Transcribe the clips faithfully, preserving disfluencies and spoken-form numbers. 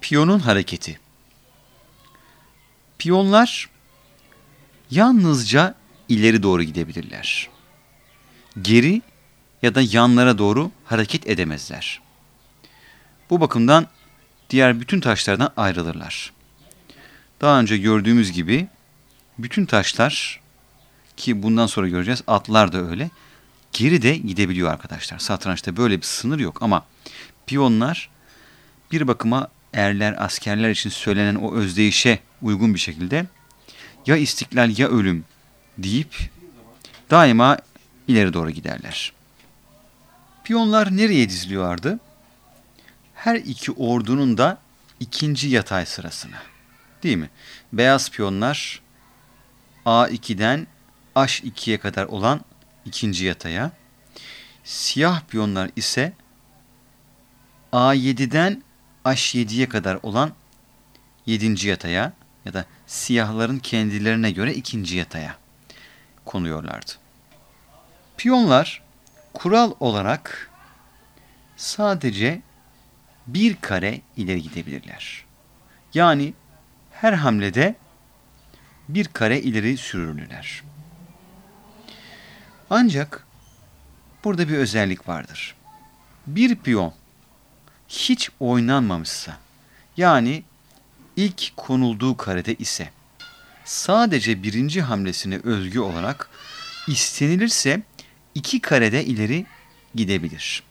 Piyonun hareketi. Piyonlar yalnızca ileri doğru gidebilirler. Geri ya da yanlara doğru hareket edemezler. Bu bakımdan diğer bütün taşlardan ayrılırlar. Daha önce gördüğümüz gibi bütün taşlar, ki bundan sonra göreceğiz, atlar da öyle, geri de gidebiliyor arkadaşlar. Satrançta böyle bir sınır yok ama piyonlar bir bakıma erler, askerler için söylenen o özdeyişe uygun bir şekilde ya istiklal ya ölüm deyip daima ileri doğru giderler. Piyonlar nereye diziliyorlardı? Her iki ordunun da ikinci yatay sırasına. Değil mi? Beyaz piyonlar A iki'den H iki'ye kadar olan ikinci yataya, siyah piyonlar ise A yedi'den H yedi'ye kadar olan yedinci yataya ya da siyahların kendilerine göre ikinci yataya konuyorlardı. Piyonlar kural olarak sadece bir kare ileri gidebilirler. Yani her hamlede bir kare ileri sürülürler. Ancak burada bir özellik vardır. Bir piyon hiç oynanmamışsa, yani ilk konulduğu karede ise sadece birinci hamlesine özgü olarak istenilirse iki karede ileri gidebilir.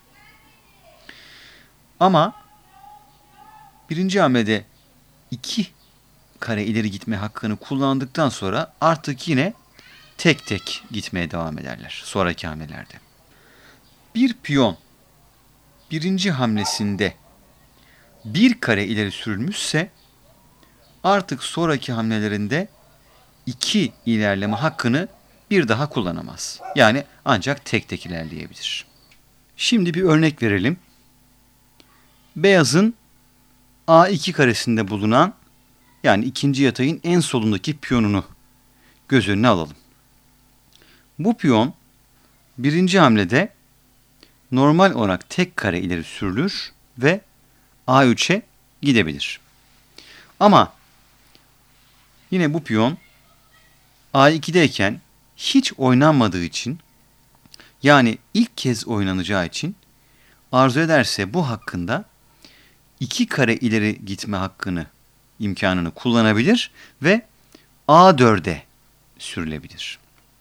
Ama birinci hamlede iki kare ileri gitme hakkını kullandıktan sonra artık yine tek tek gitmeye devam ederler sonraki hamlelerde. Bir piyon birinci hamlesinde bir kare ileri sürülmüşse artık sonraki hamlelerinde iki ilerleme hakkını bir daha kullanamaz. Yani ancak tek tek ilerleyebilir. Şimdi bir örnek verelim. Beyazın A iki karesinde bulunan, yani ikinci yatayın en solundaki piyonunu göz önüne alalım. Bu piyon birinci hamlede normal olarak tek kare ileri sürülür ve A üç'e gidebilir. Ama yine bu piyon A iki'deyken hiç oynanmadığı için, yani ilk kez oynanacağı için arzu ederse bu hakkında iki kare ileri gitme hakkını, imkanını kullanabilir ve A dört'e sürülebilir.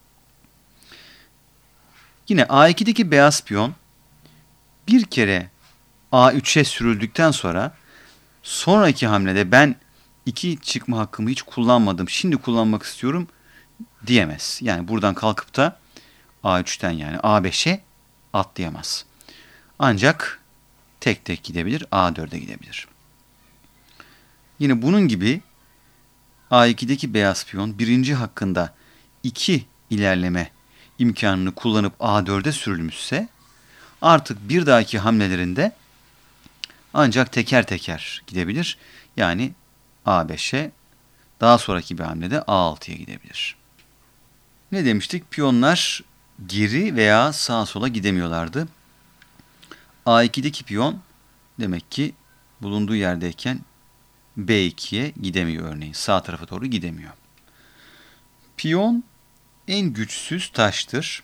Yine A iki'deki beyaz piyon bir kere A üç'e sürüldükten sonra sonraki hamlede ben iki çıkma hakkımı hiç kullanmadım, şimdi kullanmak istiyorum diyemez. Yani buradan kalkıp da A üç'ten yani A beş'e atlayamaz. Ancak tek tek gidebilir, A dört'e gidebilir. Yine bunun gibi A iki'deki beyaz piyon birinci hakkında iki ilerleme imkanını kullanıp A dört'e sürülmüşse artık bir dahaki hamlelerinde ancak teker teker gidebilir. Yani A beş'e, daha sonraki bir hamlede A altı'ya gidebilir. Ne demiştik? Piyonlar geri veya sağa sola gidemiyorlardı. A iki'deki piyon demek ki bulunduğu yerdeyken B iki'ye gidemiyor örneğin. Sağ tarafa doğru gidemiyor. Piyon en güçsüz taştır.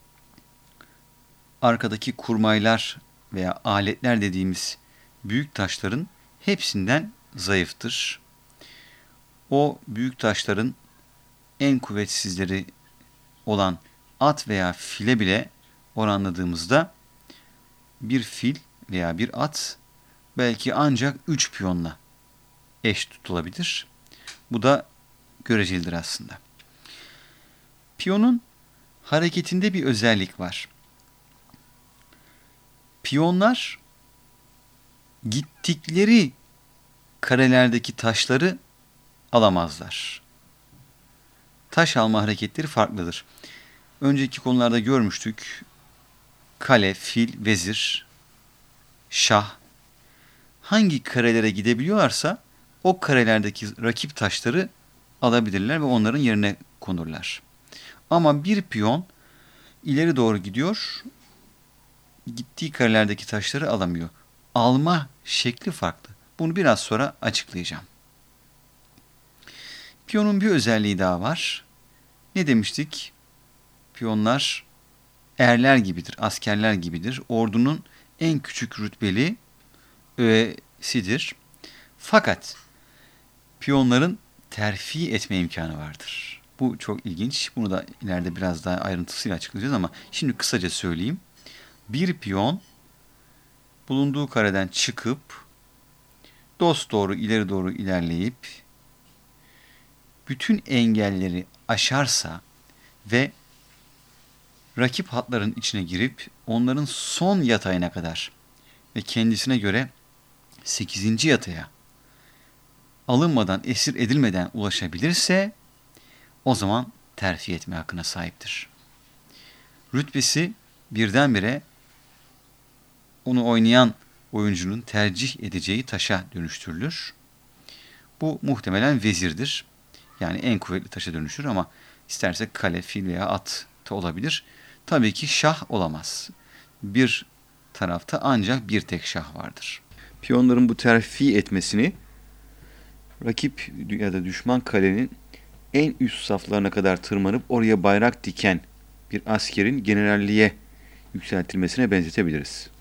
Arkadaki kurmaylar veya aletler dediğimiz büyük taşların hepsinden zayıftır. O büyük taşların en kuvvetsizleri olan at veya file bile oranladığımızda bir fil veya bir at belki ancak üç piyonla eş tutulabilir. Bu da görecelidir aslında. Piyonun hareketinde bir özellik var. Piyonlar gittikleri karelerdeki taşları alamazlar. Taş alma hareketleri farklıdır. Önceki konularda görmüştük. Kale, fil, vezir, şah hangi karelere gidebiliyorlarsa o karelerdeki rakip taşları alabilirler ve onların yerine konurlar. Ama bir piyon ileri doğru gidiyor, gittiği karelerdeki taşları alamıyor. Alma şekli farklı. Bunu biraz sonra açıklayacağım. Piyonun bir özelliği daha var. Ne demiştik? Piyonlar erler gibidir, askerler gibidir. Ordunun en küçük rütbeli öğesidir. Fakat piyonların terfi etme imkanı vardır. Bu çok ilginç. Bunu da ileride biraz daha ayrıntısıyla açıklayacağız ama şimdi kısaca söyleyeyim. Bir piyon bulunduğu kareden çıkıp dosdoğru ileri doğru ilerleyip bütün engelleri aşarsa ve rakip hatların içine girip onların son yatayına kadar ve kendisine göre sekizinci yataya alınmadan, esir edilmeden ulaşabilirse o zaman terfi etme hakkına sahiptir. Rütbesi birdenbire onu oynayan oyuncunun tercih edeceği taşa dönüştürülür. Bu muhtemelen vezirdir. Yani en kuvvetli taşa dönüşür ama isterse kale, fil veya at da olabilir. Tabii ki şah olamaz. Bir tarafta ancak bir tek şah vardır. Piyonların bu terfi etmesini rakip ya da düşman kalenin en üst saflarına kadar tırmanıp oraya bayrak diken bir askerin generalliğe yükseltilmesine benzetebiliriz.